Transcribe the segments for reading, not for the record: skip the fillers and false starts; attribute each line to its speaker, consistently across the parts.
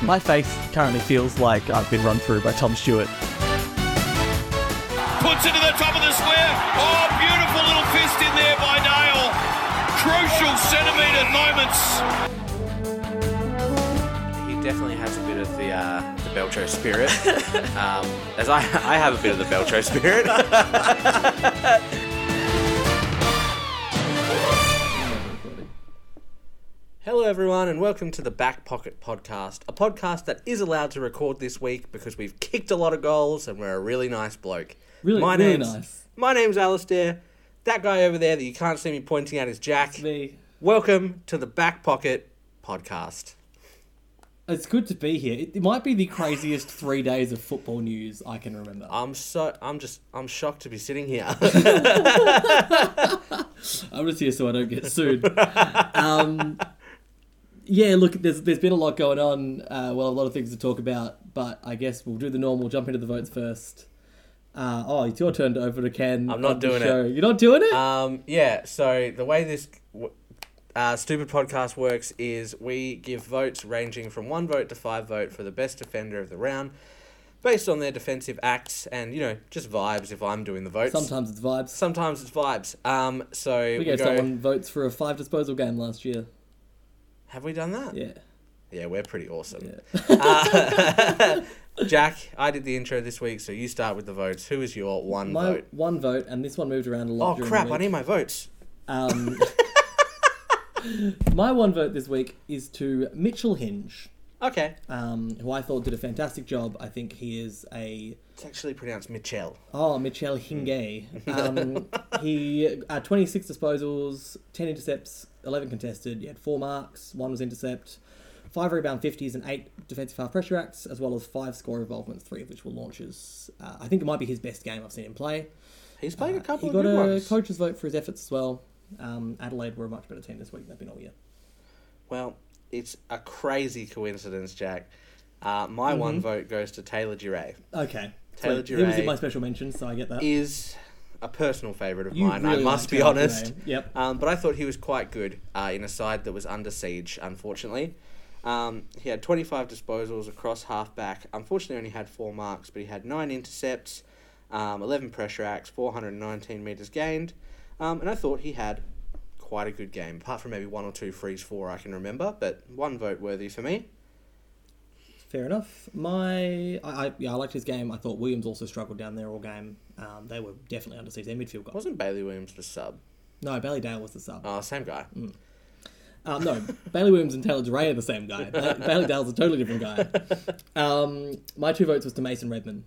Speaker 1: My face currently feels like I've been run through by Tom Stewart.
Speaker 2: Puts it to the top of the square. Oh, beautiful little fist in there by Dale. Crucial centimetre moments.
Speaker 3: He definitely has a bit of the Belcho spirit. As I have a bit of the Belcho spirit. Hello everyone and welcome to the Back Pocket Podcast, a podcast that is allowed to record this week because we've kicked a lot of goals and we're a really nice bloke.
Speaker 1: Really nice.
Speaker 3: My name's Alistair. That guy over there that you can't see me pointing at is Jack.
Speaker 1: It's me.
Speaker 3: Welcome to the Back Pocket Podcast.
Speaker 1: It's good to be here. It might be the craziest 3 days of football news I can remember.
Speaker 3: I'm shocked to be sitting here.
Speaker 1: I'm just here so I don't get sued. Yeah, look, there's been a lot going on. A lot of things to talk about, but I guess we'll do the normal, jump into the votes first. It's your turn to open a can.
Speaker 3: I'm not doing it.
Speaker 1: You're not doing it?
Speaker 3: Yeah, so the way this stupid podcast works is we give votes ranging from 1 vote to 5 vote for the best defender of the round, based on their defensive acts and, just vibes if I'm doing the votes.
Speaker 1: Sometimes it's vibes.
Speaker 3: Sometimes it's vibes. So
Speaker 1: we gave someone votes for a 5 disposal game last year.
Speaker 3: Have we done that?
Speaker 1: Yeah.
Speaker 3: Yeah, we're pretty awesome.
Speaker 1: Yeah.
Speaker 3: Jack, I did the intro this week, so you start with the votes. Who is your vote?
Speaker 1: My 1 vote, and this one moved around a lot.
Speaker 3: Oh, crap, I need my votes.
Speaker 1: My 1 vote this week is to Mitchell Hinge.
Speaker 3: Okay.
Speaker 1: Who I thought did a fantastic job. I think he is
Speaker 3: It's actually pronounced Mitchell.
Speaker 1: Oh, Mitchell Hinge. He 26 disposals, 10 intercepts, 11 contested. He had 4 marks, 1 was intercept, 5 rebound 50s and 8 defensive half pressure acts, as well as 5 score involvements, 3 of which were launches. I think it might be his best game I've seen him play.
Speaker 3: He's played a couple of
Speaker 1: good ones. He got a coach's vote for his efforts as well. Adelaide were a much better team this week than they've been all year.
Speaker 3: Well, it's a crazy coincidence, Jack. My 1 vote goes to Taylor Giray.
Speaker 1: Okay.
Speaker 3: Taylor
Speaker 1: He was
Speaker 3: Giray
Speaker 1: in my special mention, so I get that.
Speaker 3: Is a personal favourite of
Speaker 1: You
Speaker 3: mine,
Speaker 1: really
Speaker 3: I must
Speaker 1: like
Speaker 3: be
Speaker 1: Taylor
Speaker 3: honest.
Speaker 1: Giray. Yep.
Speaker 3: But I thought he was quite good in a side that was under siege, unfortunately. He had 25 disposals across half-back. Unfortunately, only had 4 marks, but he had 9 intercepts, 11 pressure acts, 419 metres gained. And I thought he had quite a good game, apart from maybe 1 or 2 frees 4 I can remember, but 1 vote worthy for me.
Speaker 1: Fair enough. I liked his game. I thought Williams also struggled down there all game. They were definitely under siege. Their midfield got...
Speaker 3: Wasn't Bailey Williams the sub?
Speaker 1: No, Bailey Dale was the sub.
Speaker 3: Oh, same guy.
Speaker 1: No, Bailey Williams and Taylor Giray are the same guy. Bailey Dale's a totally different guy. My 2 votes was to Mason Redman.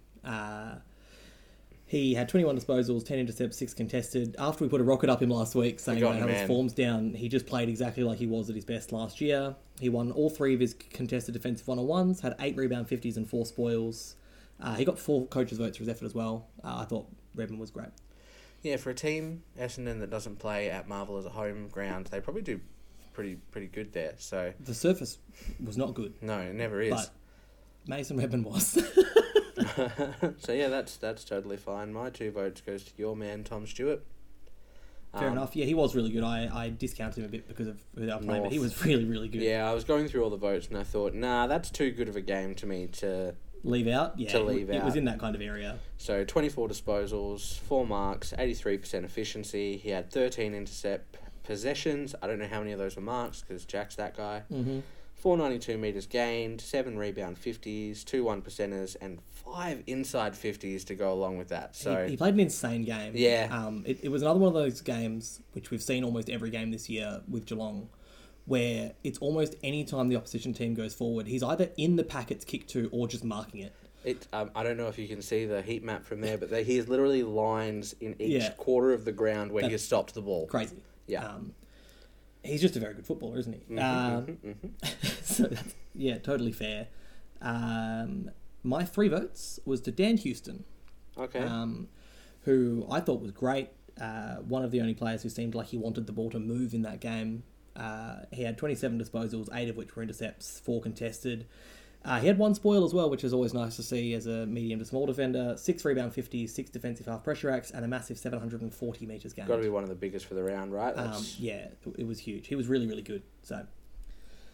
Speaker 1: He had 21 disposals, 10 intercepts, 6 contested. After we put a rocket up him last week, saying how his form's down, he just played exactly like he was at his best last year. He won all 3 of his contested defensive 1-on-1s, had 8 rebound 50s and 4 spoils. He got 4 coaches' votes for his effort as well. I thought Redman was great.
Speaker 3: Yeah, for a team, Essendon, that doesn't play at Marvel as a home ground, they probably do pretty good there. So
Speaker 1: the surface was not good.
Speaker 3: No, it never is.
Speaker 1: But Mason Redman was.
Speaker 3: So yeah, that's totally fine. My 2 votes goes to your man Tom Stewart.
Speaker 1: Fair enough. Yeah, he was really good. I discounted him a bit because of who they were playing, but he was really, really good.
Speaker 3: Yeah, I was going through all the votes and I thought, that's too good of a game to me to
Speaker 1: leave out. Yeah, it was in that kind of area.
Speaker 3: So 24 disposals, 4 marks, 83% efficiency. He had 13 intercept possessions. I don't know how many of those were marks because Jack's that guy. 492 metres gained, 7 rebound 50s, 2 1%ers, and 5 inside 50s to go along with that. So
Speaker 1: he played an insane game.
Speaker 3: Yeah.
Speaker 1: It was another one of those games, which we've seen almost every game this year with Geelong, where it's almost any time the opposition team goes forward, he's either in the pack it's kicked to or just marking it.
Speaker 3: I don't know if you can see the heat map from there, but he has literally lines in each quarter of the ground where he has stopped the ball.
Speaker 1: Crazy.
Speaker 3: Yeah.
Speaker 1: He's just a very good footballer, isn't he? So that's, totally fair. My 3 votes was to Dan Houston.
Speaker 3: Okay.
Speaker 1: Who I thought was great. One of the only players who seemed like he wanted the ball to move in that game. He had 27 disposals, 8 of which were intercepts, 4 contested. He had 1 spoil as well, which is always nice to see as a medium to small defender. 6 rebound 50s, 6 defensive half pressure acts, and a massive 740 metres gained.
Speaker 3: Got to be one of the biggest for the round, right?
Speaker 1: Yeah, it was huge. He was really, really good. So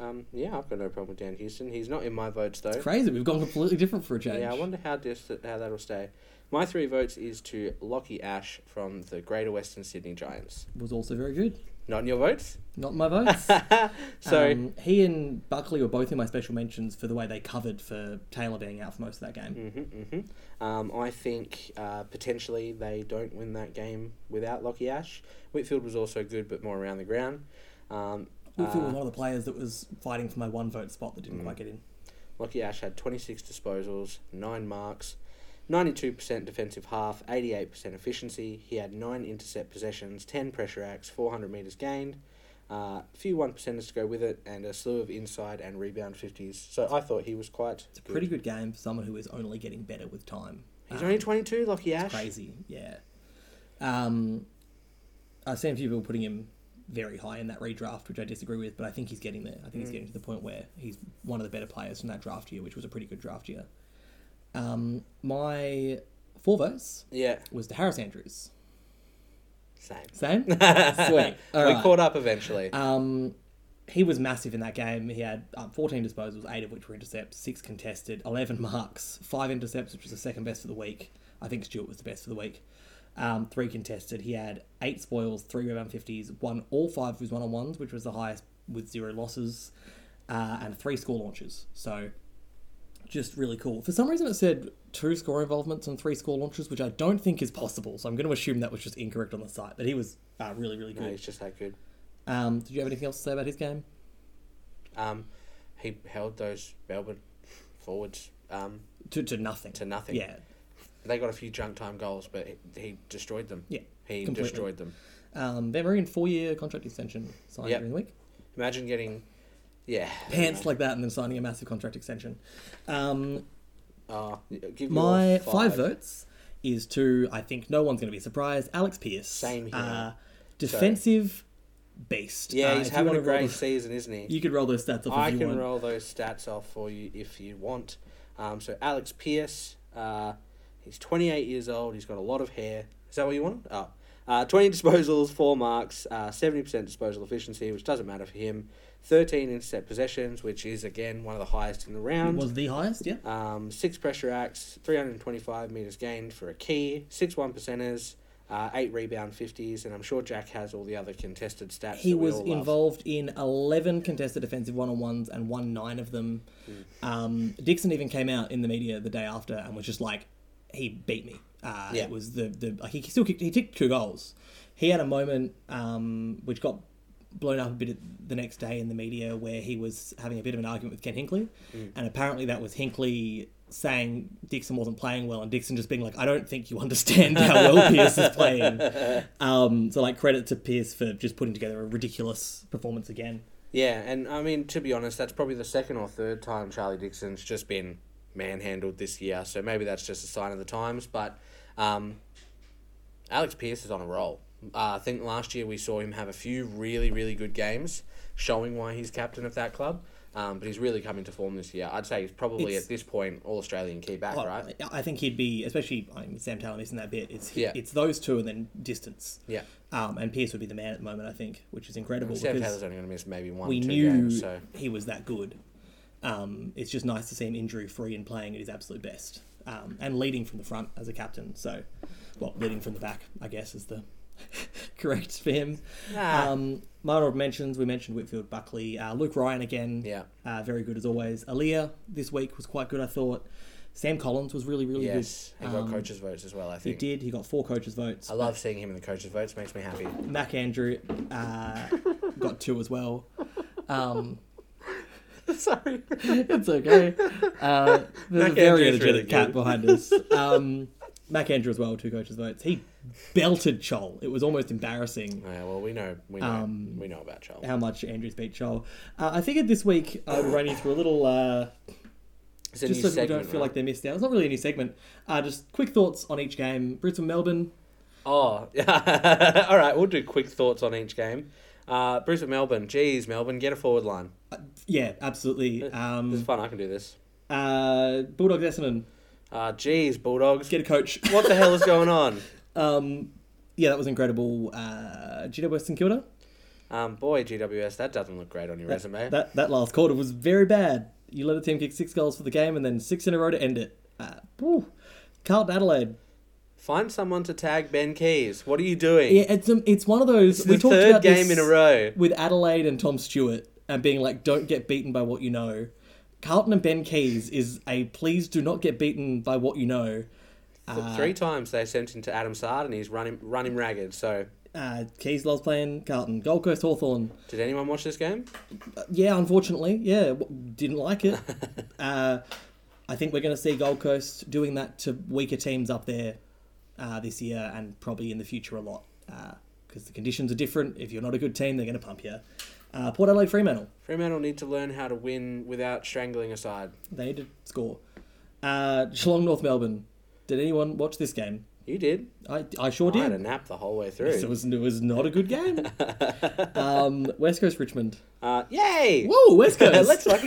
Speaker 3: Yeah, I've got no problem with Dan Houston. He's not in my votes, though.
Speaker 1: Crazy. We've gone completely different for a change.
Speaker 3: Yeah, I wonder how that'll stay. My 3 votes is to Lockie Ash from the Greater Western Sydney Giants.
Speaker 1: Was also very good.
Speaker 3: Not in your votes?
Speaker 1: Not in my votes.
Speaker 3: So
Speaker 1: he and Buckley were both in my special mentions for the way they covered for Taylor being out for most of that game.
Speaker 3: I think potentially they don't win that game without Lockie Ash. Whitfield was also good, but more around the ground.
Speaker 1: Whitfield was one of the players that was fighting for my 1 vote spot that didn't quite get in.
Speaker 3: Lockie Ash had 26 disposals, 9 marks, 92% defensive half, 88% efficiency. He had 9 intercept possessions, 10 pressure acts, 400 metres gained, a few 1%ers to go with it, and a slew of inside and rebound 50s. So I thought he was quite
Speaker 1: It's a pretty good game for someone who is only getting better with time.
Speaker 3: He's only 22, Lockie Ash.
Speaker 1: Crazy, yeah. I've seen a few people putting him very high in that redraft, which I disagree with, but I think he's getting there. I think he's getting to the point where he's one of the better players from that draft year, which was a pretty good draft year. My 4 votes was to Harris Andrews. Same? Sweet.
Speaker 3: We caught up eventually.
Speaker 1: He was massive in that game. He had 14 disposals, 8 of which were intercepts, 6 contested, 11 marks, 5 intercepts, which was the second best for the week. I think Stewart was the best for the week. 3 contested. He had 8 spoils, 3 rebound 50s, won all 5 of his one-on-ones, which was the highest with 0 losses, and 3 score launches. So just really cool. For some reason it said 2 score involvements and 3 score launches, which I don't think is possible. So I'm going to assume that was just incorrect on the site. But he was really, really good.
Speaker 3: No, he's just that good.
Speaker 1: Did you have anything else to say about his game?
Speaker 3: He held those Melbourne forwards
Speaker 1: to nothing.
Speaker 3: To nothing.
Speaker 1: Yeah.
Speaker 3: They got a few junk time goals, but he destroyed them.
Speaker 1: Yeah,
Speaker 3: he
Speaker 1: completely.
Speaker 3: destroyed them.
Speaker 1: Van Marien 4-year contract extension signed during the week.
Speaker 3: Imagine getting,
Speaker 1: pants like that and then signing a massive contract extension.
Speaker 3: Give
Speaker 1: my
Speaker 3: your
Speaker 1: 5 votes is to, I think no one's going to be surprised, Alex Pearce.
Speaker 3: Same here.
Speaker 1: Defensive beast.
Speaker 3: Yeah, he's having a great season, isn't he?
Speaker 1: You could roll those stats off
Speaker 3: I
Speaker 1: if you
Speaker 3: can
Speaker 1: want.
Speaker 3: roll those stats off for you if you want. So Alex Pearce, he's 28 years old. He's got a lot of hair. Is that what you want? 20 disposals, 4 marks, 70% disposal efficiency, which doesn't matter for him. 13 intercept possessions, which is, again, one of the highest in the round.
Speaker 1: It was the highest, yeah.
Speaker 3: 6 pressure acts, 325 metres gained for a key, 6 1%ers, 8 rebound 50s, and I'm sure Jack has all the other contested stats.
Speaker 1: He was involved in 11 contested defensive one-on-ones and won 9 of them. Dixon even came out in the media the day after and was just like, he beat me. It was he still kicked, he kicked 2 goals. He had a moment which got blown up a bit the next day in the media where he was having a bit of an argument with Ken Hinkley, and apparently that was Hinkley saying Dixon wasn't playing well, and Dixon just being like, I don't think you understand how well Pearce is playing. So like credit to Pearce for just putting together a ridiculous performance again.
Speaker 3: Yeah, and I mean, to be honest, that's probably the 2nd or 3rd time Charlie Dixon's just been manhandled this year, so maybe that's just a sign of the times, but Alex Pearce is on a roll. I think last year we saw him have a few really, really good games, showing why he's captain of that club. But he's really come into form this year. I'd say he's probably at this point All-Australian key back, right?
Speaker 1: I think he'd be, especially Sam Taylor missing that bit. It's those two and then distance.
Speaker 3: Yeah.
Speaker 1: And Pearce would be the man at the moment, I think, which is incredible.
Speaker 3: Sam Taylor's only going to miss maybe 1 or 2
Speaker 1: games. We knew
Speaker 3: so
Speaker 1: he was that good. It's just nice to see him injury-free and playing at his absolute best. And leading from the front as a captain. So, leading from the back, I guess, is the correct for him. Minor mentions, we mentioned Whitfield, Buckley, Luke Ryan again, very good as always. Aaliyah this week was quite good, I thought. Sam Collins was really, really good.
Speaker 3: Yes, he got coaches' votes as well, I think.
Speaker 1: He did, he got 4 coaches' votes.
Speaker 3: I love seeing him in the coaches' votes, makes me happy.
Speaker 1: Mac Andrew got 2 as well.
Speaker 3: Sorry.
Speaker 1: It's okay. There's a very energetic really cat behind us. Mac Andrew as well, 2 coaches' votes. He belted Chol. It was almost embarrassing.
Speaker 3: Yeah, well, we know about Chol.
Speaker 1: How much Andrews beat Chol. I figured this week I would run you through a little, just so we don't feel like they're missed out. It's not really a new segment. Just quick thoughts on each game. Brisbane, Melbourne.
Speaker 3: Oh, yeah. All right, we'll do quick thoughts on each game. Brisbane, Melbourne. Geez, Melbourne, get a forward line.
Speaker 1: Yeah, absolutely.
Speaker 3: This is fun. I can do this.
Speaker 1: Bulldogs, Essendon.
Speaker 3: Geez, Bulldogs.
Speaker 1: Get a coach.
Speaker 3: What the hell is going on?
Speaker 1: Yeah, that was incredible. Did you know Western Kilda?
Speaker 3: Boy, GWS, that doesn't look great on your resume.
Speaker 1: That last quarter was very bad. You let a team kick 6 goals for the game and then 6 in a row to end it. Carlton Adelaide.
Speaker 3: Find someone to tag Ben Keys. What are you doing?
Speaker 1: Yeah, it's one of those.
Speaker 3: It's the third game in a row
Speaker 1: with Adelaide and Tom Stewart, and being like, don't get beaten by what you know. Carlton and Ben Keys is a please do not get beaten by what you know.
Speaker 3: 3 times they sent him to Adam Sard and he's run him ragged. So
Speaker 1: Keys loves playing Carlton. Gold Coast Hawthorn.
Speaker 3: Did anyone watch this game?
Speaker 1: Yeah, unfortunately. Yeah, didn't like it. I think we're going to see Gold Coast doing that to weaker teams up there this year and probably in the future a lot because the conditions are different. If you're not a good team, they're going to pump you. Port Adelaide Fremantle.
Speaker 3: Fremantle need to learn how to win without strangling a side.
Speaker 1: They need to score. Geelong North Melbourne. Did anyone watch this game?
Speaker 3: You did.
Speaker 1: I sure did.
Speaker 3: I had a nap the whole way through.
Speaker 1: Yes, it was not a good game. West Coast Richmond.
Speaker 3: Yay!
Speaker 1: Whoa, West Coast.
Speaker 3: Let's fucking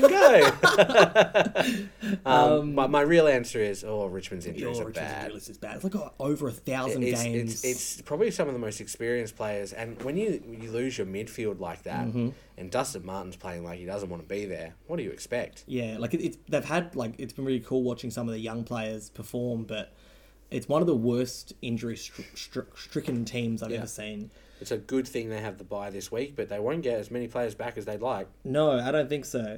Speaker 3: go. My real answer is, Richmond's injuries are bad.
Speaker 1: Richmond's is bad. It's like over 1,000 games.
Speaker 3: It's probably some of the most experienced players. And when you lose your midfield like that, and Dustin Martin's playing like he doesn't want to be there, what do you expect?
Speaker 1: Yeah, like they've had it's been really cool watching some of the young players perform, but it's one of the worst injury-stricken teams I've ever seen.
Speaker 3: It's a good thing they have the bye this week, but they won't get as many players back as they'd like.
Speaker 1: No, I don't think so.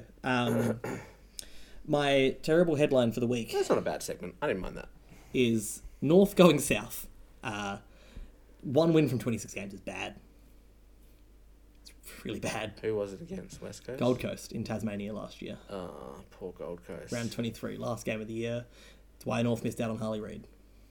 Speaker 1: My terrible headline for the week...
Speaker 3: That's not a bad segment. I didn't mind that.
Speaker 1: ...is North going south. 1 win from 26 games is bad. It's really bad.
Speaker 3: Who was it against? West Coast?
Speaker 1: Gold Coast in Tasmania last year.
Speaker 3: Oh, poor Gold Coast.
Speaker 1: Round 23, last game of the year. That's why North missed out on Harley Reid.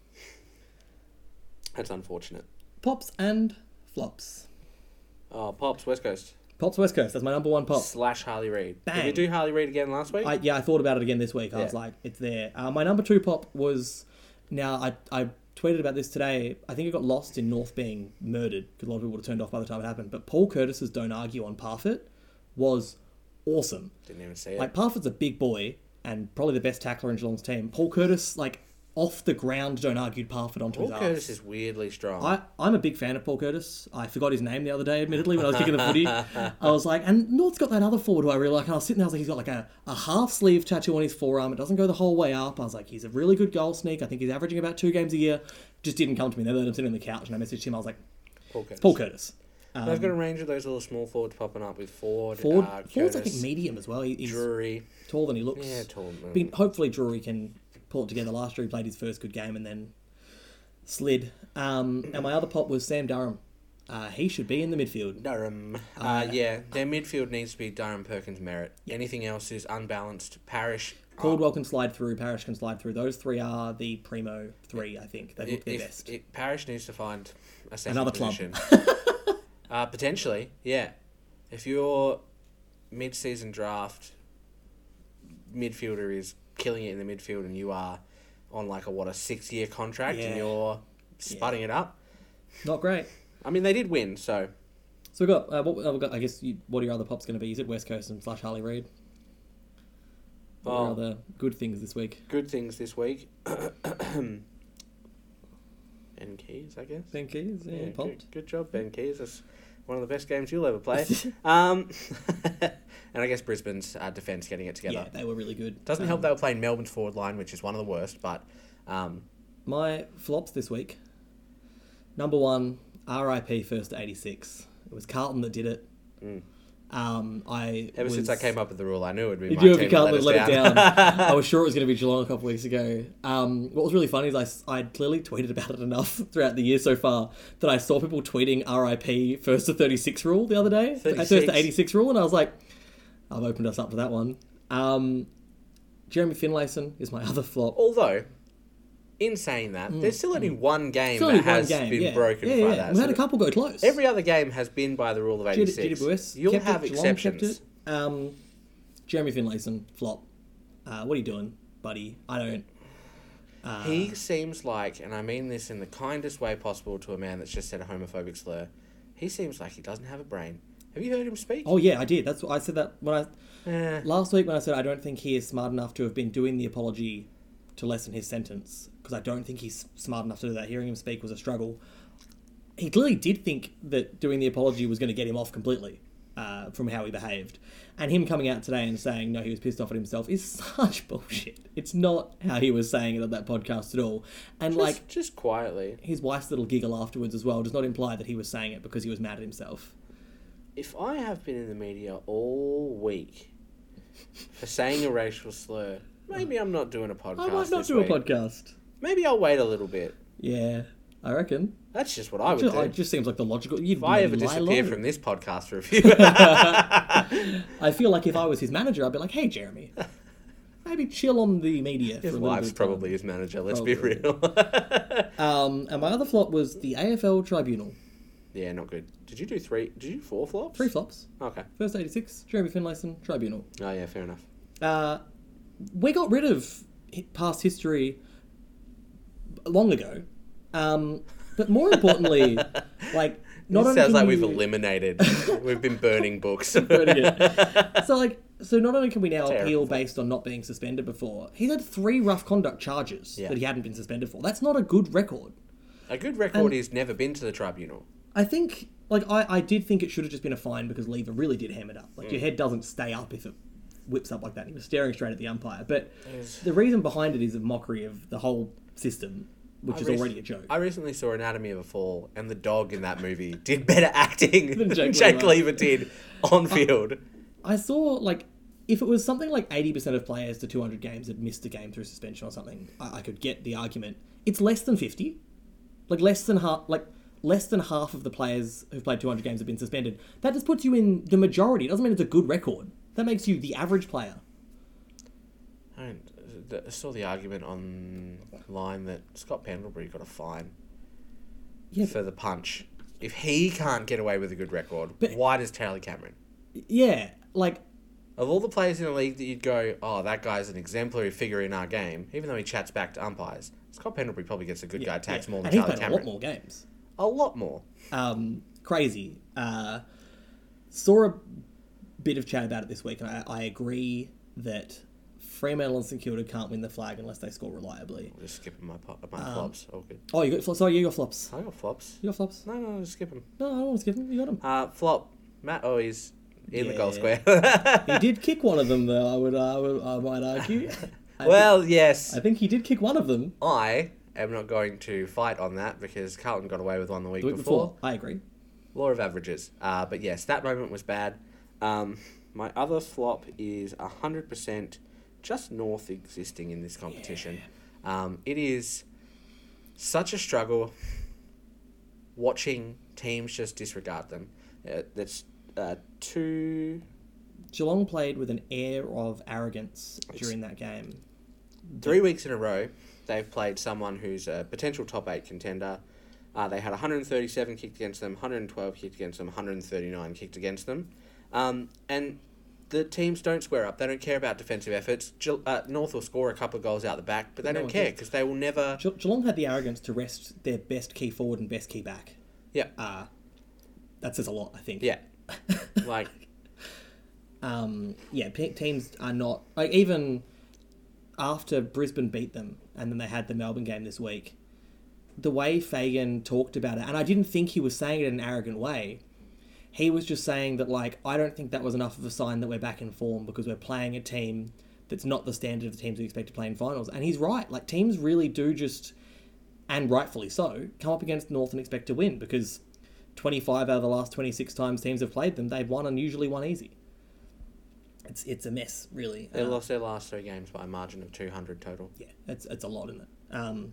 Speaker 3: That's unfortunate.
Speaker 1: Pops and flops.
Speaker 3: Oh, Pops, West Coast.
Speaker 1: Pops, West Coast. That's my number 1 pop.
Speaker 3: / Harley Reid.
Speaker 1: Bang.
Speaker 3: Did we do Harley Reid again last week?
Speaker 1: I thought about it again this week. I was like, it's there. My number 2 pop was... Now, I tweeted about this today. I think it got lost in North being murdered because a lot of people would have turned off by the time it happened. But Paul Curtis's Don't Argue on Parfitt was awesome.
Speaker 3: Didn't even see it.
Speaker 1: Like, Parfitt's a big boy and probably the best tackler in Geelong's team. Paul Curtis, off the ground, Don't Argue Parfitt onto his ass.
Speaker 3: Paul Curtis is weirdly strong.
Speaker 1: I'm a big fan of Paul Curtis. I forgot his name the other day, admittedly, when I was kicking the footy. I was like, and North's got that other forward who I really like. And I was sitting there, I was like, he's got like a half sleeve tattoo on his forearm. It doesn't go the whole way up. I was like, he's a really good goal sneak. I think he's averaging about 2 games a year. Just didn't come to me. They let him sit on the couch and I messaged him. I was like, Paul Curtis.
Speaker 3: They've got a range of those little small forwards popping up with Ford's
Speaker 1: Ford's I think medium as well. He's
Speaker 3: Drury.
Speaker 1: Taller than he looks.
Speaker 3: Yeah, tall.
Speaker 1: Hopefully Drury can pull it together. Last year he played his first good game and then slid. And my other pop was Sam Durham. He should be in the midfield.
Speaker 3: Durham. Their midfield needs to be Durham, Perkins, Merritt. Anything else is unbalanced. Parish.
Speaker 1: Caldwell can slide through. Parish can slide through. Those 3 are the primo 3, I think. They look their best.
Speaker 3: Parish needs to find a second
Speaker 1: another
Speaker 3: position.
Speaker 1: club.
Speaker 3: Potentially, yeah. If your mid-season draft midfielder is killing it in the midfield and you are on a 6-year contract and you're sputting it up.
Speaker 1: Not great.
Speaker 3: I mean, they did win, so...
Speaker 1: So we've got, I guess, what are your other pops going to be? Is it West Coast and / Harley Reid? What are other good things this week?
Speaker 3: Good things this week. Ben Keys, I guess.
Speaker 1: Ben Keys, yeah, popped.
Speaker 3: Good job, Ben Keys. That's one of the best games you'll ever play. And I guess Brisbane's defence getting it together.
Speaker 1: Yeah, they were really good.
Speaker 3: Doesn't help they were playing Melbourne's forward line, which is one of the worst, but...
Speaker 1: My flops this week. Number 1, RIP first to 86. It was Carlton that did it.
Speaker 3: Since I came up with the rule, I knew it would be my
Speaker 1: team
Speaker 3: team
Speaker 1: that
Speaker 3: let
Speaker 1: it down. I was sure it was going to be Geelong a couple of weeks ago. What was really funny is I'd clearly tweeted about it enough throughout the year so far that I saw people tweeting RIP first to 36 rule the other day.
Speaker 3: 36.
Speaker 1: First to 86 rule, and I was like, I've opened us up for that one. Jeremy Finlayson is my other flop.
Speaker 3: Although... In saying that, there's still only one game that has been broken by that.
Speaker 1: We had a couple go close.
Speaker 3: Every other game has been by the rule of 86. You'll have exceptions.
Speaker 1: Jeremy Finlayson, flop. What are you doing, buddy? I don't...
Speaker 3: He seems like, and I mean this in the kindest way possible to a man that's just said a homophobic slur, he seems like he doesn't have a brain. Have you heard him speak?
Speaker 1: Oh, yeah, I did. That's what I said that when last week when I said I don't think he is smart enough to have been doing the apology to lessen his sentence, because I don't think he's smart enough to do that. Hearing him speak was a struggle. he clearly did think that doing the apology was going to get him off completely from how he behaved. And him coming out today and saying, no, he was pissed off at himself is such bullshit. It's not how he was saying it on that podcast at all. And
Speaker 3: just quietly.
Speaker 1: His wife's little giggle afterwards as well does not imply that he was saying it because he was mad at himself.
Speaker 3: If I have been in the media all week for saying a racial slur, maybe I'm not doing a podcast.
Speaker 1: I might not
Speaker 3: this
Speaker 1: do
Speaker 3: week.
Speaker 1: a podcast.
Speaker 3: Maybe I'll wait a little bit.
Speaker 1: Yeah, I reckon.
Speaker 3: That's just what I would do.
Speaker 1: It just seems like the logical...
Speaker 3: If I ever disappear from this podcast review...
Speaker 1: I feel like if I was his manager, I'd be like, hey, Jeremy, maybe chill on the media for a
Speaker 3: His
Speaker 1: little
Speaker 3: wife's
Speaker 1: bit of time.
Speaker 3: probably his manager, let's
Speaker 1: Probably.
Speaker 3: be real.
Speaker 1: And my other flop was the AFL Tribunal.
Speaker 3: Yeah, not good. Did you do 4 flops?
Speaker 1: 3 flops.
Speaker 3: Okay.
Speaker 1: First 86, Jeremy Finlayson, Tribunal.
Speaker 3: Oh, yeah, fair enough.
Speaker 1: We got rid of past history long ago. But more importantly, like...
Speaker 3: It sounds
Speaker 1: can
Speaker 3: like
Speaker 1: you-
Speaker 3: we've eliminated. We've been burning books.
Speaker 1: So not only can we now
Speaker 3: Terrible.
Speaker 1: appeal based on not being suspended before, he's had 3 rough conduct charges
Speaker 3: Yeah.
Speaker 1: that he hadn't been suspended for. That's not a good record.
Speaker 3: A good record is never been to the tribunal.
Speaker 1: I think, I did think it should have just been a fine because Lever really did ham it up. Your head doesn't stay up if it whips up like that. He was staring straight at the umpire. But the reason behind it is a mockery of the whole system, which is already a joke.
Speaker 3: I recently saw Anatomy of a Fall, and the dog in that movie did better acting
Speaker 1: Than
Speaker 3: than
Speaker 1: Jake
Speaker 3: Jake
Speaker 1: Lever.
Speaker 3: Lever did on field.
Speaker 1: I saw, if it was something like 80% of players to 200 games had missed a game through suspension or something, I could get the argument. It's less than 50. Less than half of the players who've played 200 games have been suspended. That just puts you in the majority. It doesn't mean it's a good record. That makes you the average player.
Speaker 3: I saw the argument online that Scott Pendlebury got a fine for the punch. If he can't get away with a good record, why does Charlie Cameron?
Speaker 1: Yeah,
Speaker 3: Of all the players in the league that you'd go, oh, that guy's an exemplary figure in our game, even though he chats back to umpires, Scott Pendlebury probably gets a good guy tax more than
Speaker 1: and he's
Speaker 3: Charlie
Speaker 1: played
Speaker 3: Cameron.
Speaker 1: a lot more games.
Speaker 3: A lot more.
Speaker 1: Crazy. Saw a bit of chat about it this week, and I agree that Fremantle and St Kilda can't win the flag unless they score reliably.
Speaker 3: I'm just skipping my flops. All good.
Speaker 1: Oh, you got flops.
Speaker 3: I got flops.
Speaker 1: You got flops?
Speaker 3: No, just skip them.
Speaker 1: No, I don't want to skip them. You got them.
Speaker 3: Flop. Matt Owies in the goal square.
Speaker 1: He did kick one of them, though. I might argue.
Speaker 3: Yes.
Speaker 1: I think he did kick one of them
Speaker 3: I am not going to fight on that because Carlton got away with one the week
Speaker 1: the week
Speaker 3: before.
Speaker 1: before. I agree.
Speaker 3: Law of averages. But yes, that moment was bad. My other flop is 100% just North existing in this competition. It is such a struggle watching teams just disregard them. That's two...
Speaker 1: Geelong played with an air of arrogance during that game.
Speaker 3: 3 weeks in a row, they've played someone who's a potential top 8 contender. They had 137 kicked against them, 112 kicked against them, 139 kicked against them. And the teams don't square up. They don't care about defensive efforts. North will score a couple of goals out the back, but they don't care because they will never...
Speaker 1: Geelong had the arrogance to rest their best key forward and best key back.
Speaker 3: Yeah.
Speaker 1: That says a lot, I think.
Speaker 3: Yeah. Like...
Speaker 1: Teams are not... even after Brisbane beat them, and then they had the Melbourne game this week, the way Fagan talked about it, and I didn't think he was saying it in an arrogant way, he was just saying that, I don't think that was enough of a sign that we're back in form because we're playing a team that's not the standard of the teams we expect to play in finals. And he's right. Teams really do just, and rightfully so, come up against North and expect to win because 25 out of the last 26 times teams have played them, they've won and usually won easy. It's a mess, really.
Speaker 3: They lost their last 3 games by a margin of 200 total.
Speaker 1: Yeah, it's a lot, isn't it?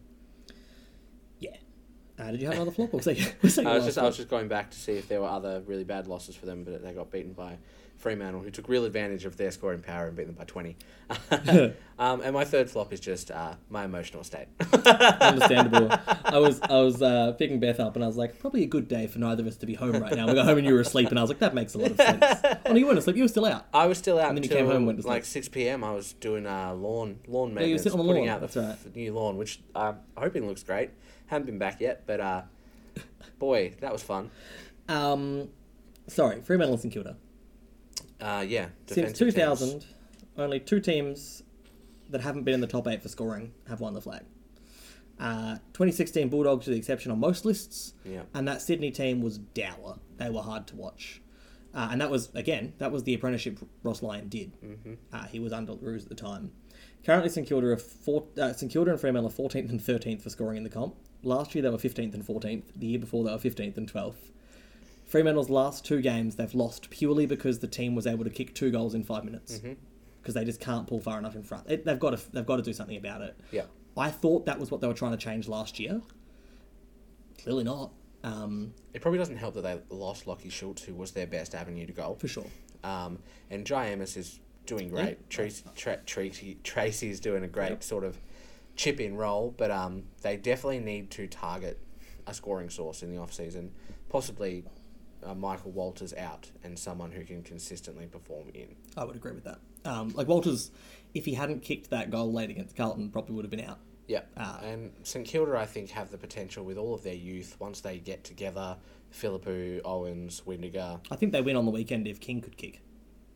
Speaker 1: Did you have another flop? I
Speaker 3: was just going back to see if there were other really bad losses for them, but they got beaten by Fremantle, who took real advantage of their scoring power and beat them by 20. And my third flop is just my emotional state.
Speaker 1: Understandable. I was picking Beth up and I was like, probably a good day for neither of us to be home right now. We got home and you were asleep and I was like, that makes a lot of sense. Oh, no, you weren't asleep. You were still out.
Speaker 3: I was still out
Speaker 1: and then you
Speaker 3: until
Speaker 1: came home and went to sleep.
Speaker 3: like 6 p.m. I was doing lawn maintenance,
Speaker 1: you were sitting on the
Speaker 3: putting
Speaker 1: lawn.
Speaker 3: out
Speaker 1: That's
Speaker 3: the
Speaker 1: right.
Speaker 3: new lawn, which I'm hoping looks great. Haven't been back yet, but boy, that was fun.
Speaker 1: Sorry, Fremantle and St Kilda.
Speaker 3: Yeah.
Speaker 1: Since 2000, only 2 teams that haven't been in the top 8 for scoring have won the flag. 2016 Bulldogs were the exception on most lists.
Speaker 3: Yeah.
Speaker 1: And that Sydney team was dour. They were hard to watch. And that was the apprenticeship Ross Lyon did. Mm-hmm. He was under Roos at the time. Currently, St Kilda and Fremantle are 14th and 13th for scoring in the comp. Last year, they were 15th and 14th. The year before, they were 15th and 12th. Fremantle's last 2 games, they've lost purely because the team was able to kick 2 goals in 5 minutes. Because they just can't pull far enough in front. They've got to do something about it.
Speaker 3: Yeah.
Speaker 1: I thought that was what they were trying to change last year. Clearly not.
Speaker 3: It probably doesn't help that they lost Lockie Schultz, who was their best avenue to goal.
Speaker 1: For sure.
Speaker 3: And Jai Amos is doing great.
Speaker 1: Yeah.
Speaker 3: Tracy's doing a great sort of chip-in role, but they definitely need to target a scoring source in the off-season, possibly Michael Walters out and someone who can consistently perform in.
Speaker 1: I would agree with that. Walters, if he hadn't kicked that goal late against Carlton, probably would have been out.
Speaker 3: Yeah, and St Kilda, I think, have the potential with all of their youth, once they get together, Philippou, Owens, Windiger.
Speaker 1: I think they win on the weekend if King could kick.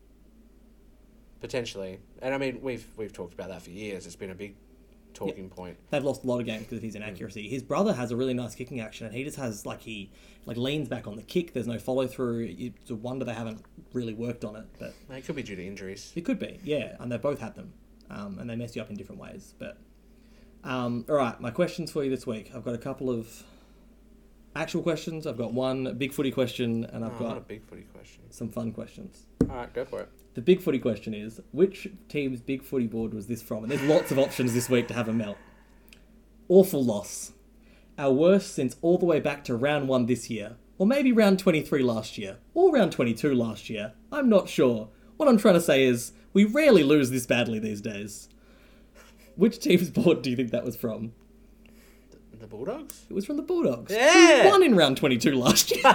Speaker 3: Potentially. And I mean, we've talked about that for years. It's been a big talking point.
Speaker 1: They've lost a lot of games because of his inaccuracy. His brother has a really nice kicking action, and he just has, he leans back on the kick. There's no follow-through. It's a wonder they haven't really worked on it. But
Speaker 3: It could be due to injuries.
Speaker 1: It could be, yeah. And they've both had them. And they mess you up in different ways. But all right, my questions for you this week. I've got a couple of actual questions. I've got one big footy question, and I've got
Speaker 3: not a big footy question.
Speaker 1: some fun questions.
Speaker 3: All right, go for it.
Speaker 1: The big footy question is, which team's big footy board was this from? And there's lots of options this week to have a melt. Awful loss. Our worst since all the way back to round 1 this year. Or maybe round 23 last year. Or round 22 last year. I'm not sure. What I'm trying to say is, we rarely lose this badly these days. Which team's board do you think that was from?
Speaker 3: The Bulldogs?
Speaker 1: It was from the Bulldogs.
Speaker 3: Yeah!
Speaker 1: We won in round 22 last year.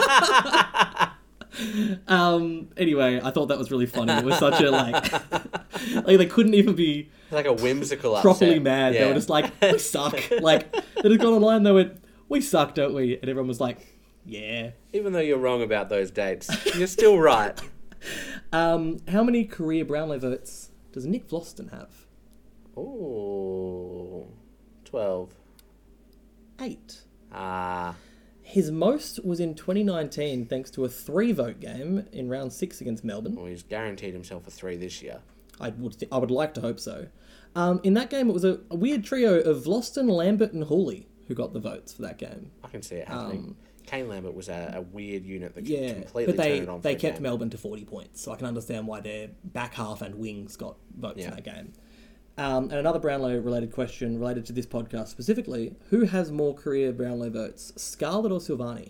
Speaker 1: Anyway, I thought that was really funny. It was such a, they couldn't even be
Speaker 3: It's like a whimsical
Speaker 1: properly
Speaker 3: upset.
Speaker 1: mad.
Speaker 3: Yeah.
Speaker 1: They were just like, we suck. They just got online, they went, we suck, don't we? And everyone was like, yeah.
Speaker 3: Even though you're wrong about those dates, you're still right.
Speaker 1: How many career Brownlow votes does Nick Vlauston have?
Speaker 3: Ooh, 12.
Speaker 1: 8.
Speaker 3: Ah,
Speaker 1: His most was in 2019 thanks to a 3-vote game in round 6 against Melbourne.
Speaker 3: well, he's guaranteed himself a 3 this year.
Speaker 1: I would like to hope so. In that game, it was a weird trio of Vlauston, Lambert, and Hooley who got the votes for that game.
Speaker 3: I can see it happening. Kane Lambert was a weird unit that
Speaker 1: Yeah,
Speaker 3: completely
Speaker 1: but
Speaker 3: turned it on for
Speaker 1: they
Speaker 3: a
Speaker 1: kept
Speaker 3: game.
Speaker 1: Melbourne to 40 points, so I can understand why their back half and wings got votes in
Speaker 3: Yeah.
Speaker 1: that game. And another Brownlow-related question related to this podcast specifically, who has more career Brownlow votes, Scarlett or Silvani?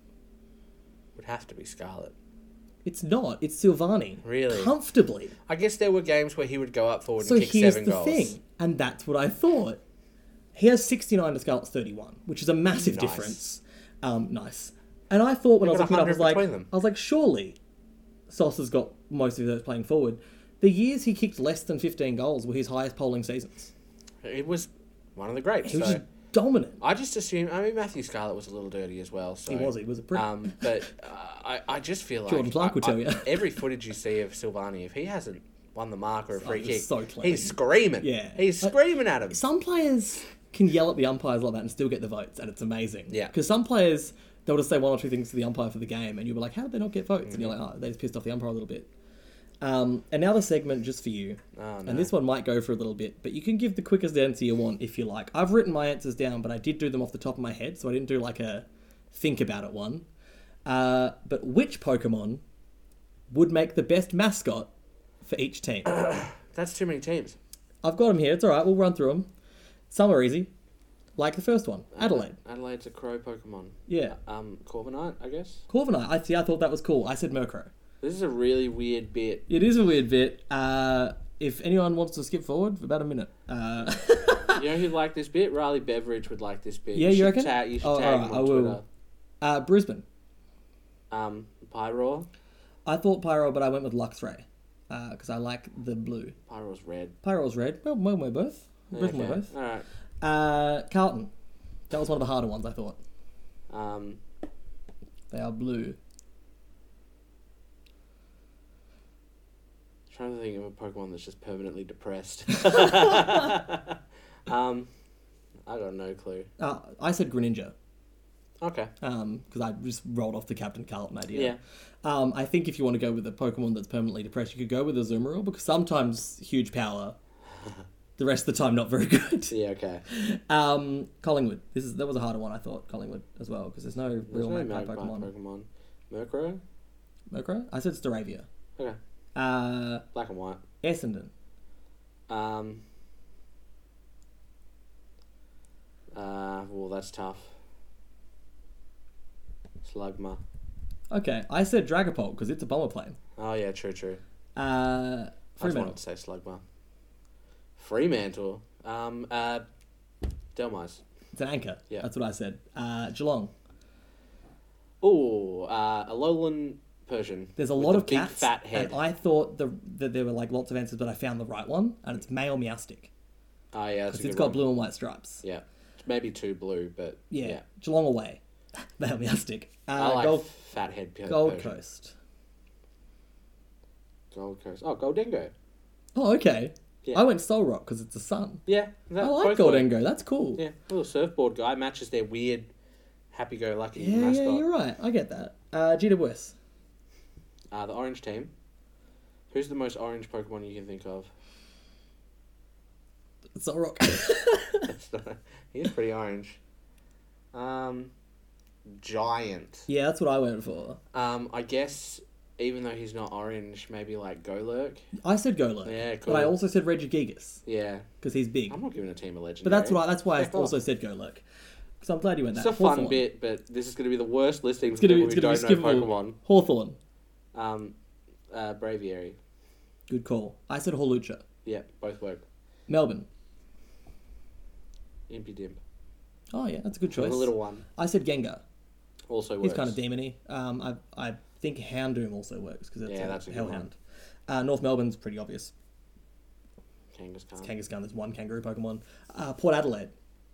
Speaker 3: Would have to be Scarlett.
Speaker 1: It's not. It's Silvani.
Speaker 3: Really?
Speaker 1: Comfortably.
Speaker 3: I guess there were games where he would go up forward
Speaker 1: So
Speaker 3: and kick
Speaker 1: here's
Speaker 3: 7
Speaker 1: the
Speaker 3: goals.
Speaker 1: thing, and that's what I thought. He has 69 to Scarlett's 31, which is a massive
Speaker 3: Nice.
Speaker 1: difference. Nice. And I thought when I was
Speaker 3: They've got
Speaker 1: looking it up,
Speaker 3: 100 between them.
Speaker 1: I was like, surely Sauce has got most of those playing forward. The years he kicked less than 15 goals were his highest polling seasons.
Speaker 3: It was one of the greats.
Speaker 1: He was
Speaker 3: so
Speaker 1: just dominant.
Speaker 3: I just assumed... I mean, Matthew Scarlett was a little dirty as well. So,
Speaker 1: He was a prick.
Speaker 3: But I just feel like...
Speaker 1: Jordan Clark would tell you.
Speaker 3: Every footage you see of Silvani, if he hasn't won the mark or a free
Speaker 1: he's
Speaker 3: kick,
Speaker 1: so clean.
Speaker 3: he's screaming.
Speaker 1: Yeah.
Speaker 3: He's screaming at him.
Speaker 1: Some players can yell at the umpires like that and still get the votes, and it's amazing.
Speaker 3: Yeah.
Speaker 1: Because some players, they'll just say one or two things to the umpire for the game, and you'll be like, how did they not get votes? And you're like, oh, they just pissed off the umpire a little bit. And now the segment just for you.
Speaker 3: Oh, no.
Speaker 1: And this one might go for a little bit, but you can give the quickest answer you want if you like. I've written my answers down, but I did do them off the top of my head, so I didn't do like a think about it one. But which Pokemon would make the best mascot for each team?
Speaker 3: That's too many teams.
Speaker 1: I've got them here. It's all right. We'll run through them. Some are easy, like the first one, Adelaide.
Speaker 3: Adelaide's a crow Pokemon.
Speaker 1: Yeah,
Speaker 3: Corviknight, I guess.
Speaker 1: Corviknight. I thought that was cool. I said Murkrow.
Speaker 3: This is a really weird bit.
Speaker 1: It is a weird bit. If anyone wants to skip forward for about a minute,
Speaker 3: You know who'd like this bit? Riley Beveridge would like this bit.
Speaker 1: Yeah, you reckon?
Speaker 3: You should
Speaker 1: Oh,
Speaker 3: tag
Speaker 1: alright,
Speaker 3: him
Speaker 1: I
Speaker 3: on
Speaker 1: will. Brisbane.
Speaker 3: Twitter. Pyro.
Speaker 1: I thought Pyro, but I went with Luxray because I like the blue.
Speaker 3: Pyro's red.
Speaker 1: Pyro's red. Well, we're both. Brisbane
Speaker 3: Okay.
Speaker 1: we're both.
Speaker 3: Alright.
Speaker 1: Carlton. That was one of the harder ones, I thought. They are blue.
Speaker 3: Trying to think of a Pokemon that's just permanently depressed. I got no clue.
Speaker 1: I said Greninja.
Speaker 3: Okay.
Speaker 1: Because I just rolled off the Captain Carlton idea.
Speaker 3: Yeah.
Speaker 1: I think if you want to go with a Pokemon that's permanently depressed, you could go with a Azumarill, because sometimes huge power, the rest of the time not very good.
Speaker 3: Yeah, okay.
Speaker 1: Collingwood. That was a harder one, I thought. Collingwood as well, because there's no real magpie Pokemon.
Speaker 3: Murkrow?
Speaker 1: Murkrow? I said Staravia.
Speaker 3: Okay. Black and white.
Speaker 1: Essendon.
Speaker 3: Well, that's tough. Slugma.
Speaker 1: Okay, I said Dragapult because it's a bomber plane.
Speaker 3: Oh yeah, true.
Speaker 1: Fremantle.
Speaker 3: I just wanted to say Slugma. Fremantle. Delmise.
Speaker 1: It's an anchor.
Speaker 3: Yeah.
Speaker 1: That's what I said. Geelong.
Speaker 3: Oh, a Lowland Persian.
Speaker 1: There's a lot of
Speaker 3: big
Speaker 1: cats.
Speaker 3: fat head.
Speaker 1: And I thought that there were like lots of answers, but I found the right one, and it's male Meowstic.
Speaker 3: Oh yeah, that's a
Speaker 1: Because
Speaker 3: good
Speaker 1: it's got
Speaker 3: one.
Speaker 1: blue and white stripes.
Speaker 3: Yeah, maybe two blue, but
Speaker 1: Yeah. Geelong away. Male Meowstic.
Speaker 3: I like
Speaker 1: Gold
Speaker 3: fat head.
Speaker 1: Gold
Speaker 3: Persian.
Speaker 1: Coast.
Speaker 3: Gold Coast. Oh, Goldengo.
Speaker 1: Oh, okay.
Speaker 3: Yeah.
Speaker 1: I went Solrock because it's the sun.
Speaker 3: Yeah,
Speaker 1: I like Goldengo. That's cool.
Speaker 3: Yeah, little surfboard guy matches their weird, happy-go-lucky
Speaker 1: Yeah,
Speaker 3: mascot.
Speaker 1: you're right. I get that. GWS.
Speaker 3: The orange team. Who's the most orange Pokemon you can think of?
Speaker 1: Solrock.
Speaker 3: He is pretty orange. Giant.
Speaker 1: Yeah, that's what I went for.
Speaker 3: I guess even though he's not orange, maybe like Golurk.
Speaker 1: I said Golurk.
Speaker 3: Yeah, cool.
Speaker 1: But I also said Regigigas
Speaker 3: Yeah.
Speaker 1: because he's big.
Speaker 3: I'm not giving a team a legend.
Speaker 1: But that's why I also said Golurk. So I'm glad you went
Speaker 3: It's
Speaker 1: that.
Speaker 3: a fun
Speaker 1: Hawthorn.
Speaker 3: bit, but this is going to be the worst listing
Speaker 1: It's
Speaker 3: for
Speaker 1: gonna be
Speaker 3: people who don't know
Speaker 1: skippable.
Speaker 3: Pokemon.
Speaker 1: Hawthorn.
Speaker 3: Braviary.
Speaker 1: Good call. I said Hawlucha.
Speaker 3: Yeah, both work.
Speaker 1: Melbourne.
Speaker 3: Impidimp.
Speaker 1: Oh yeah, that's a good choice.
Speaker 3: The little one.
Speaker 1: I said Gengar.
Speaker 3: Also works.
Speaker 1: He's kind of demony. I think Houndoom also works because it's
Speaker 3: that's a good
Speaker 1: Hellhound. North Melbourne's pretty obvious.
Speaker 3: Kangaskhan.
Speaker 1: Kangaskhan, there's one kangaroo Pokemon. Port Adelaide.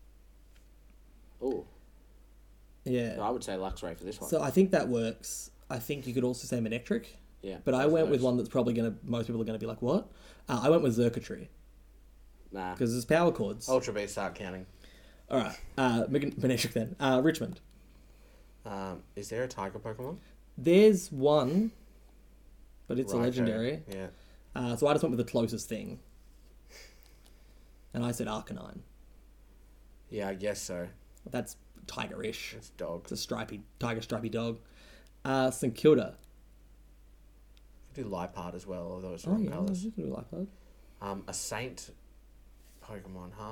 Speaker 3: Oh,
Speaker 1: Yeah.
Speaker 3: I would say Luxray for this one.
Speaker 1: So I think that works. I think you could also say Manectric.
Speaker 3: Yeah.
Speaker 1: But I
Speaker 3: both
Speaker 1: went
Speaker 3: of
Speaker 1: with
Speaker 3: those.
Speaker 1: one that's probably most people are gonna be like, what? I went with Xurkitree
Speaker 3: Nah.
Speaker 1: because there's power chords.
Speaker 3: Ultra Beast start counting.
Speaker 1: All right. Manectric then. Richmond.
Speaker 3: Is there a Tiger Pokemon?
Speaker 1: There's one, but it's a
Speaker 3: Raikou.
Speaker 1: legendary.
Speaker 3: Yeah.
Speaker 1: So I just went with the closest thing. And I said Arcanine.
Speaker 3: Yeah, I guess so.
Speaker 1: That's tigerish.
Speaker 3: It's dog.
Speaker 1: It's a stripy dog. St Kilda.
Speaker 3: You could do Liepard as well, although it's
Speaker 1: Oh
Speaker 3: wrong
Speaker 1: yeah,
Speaker 3: colours.
Speaker 1: you can do like that.
Speaker 3: A Saint Pokemon, huh?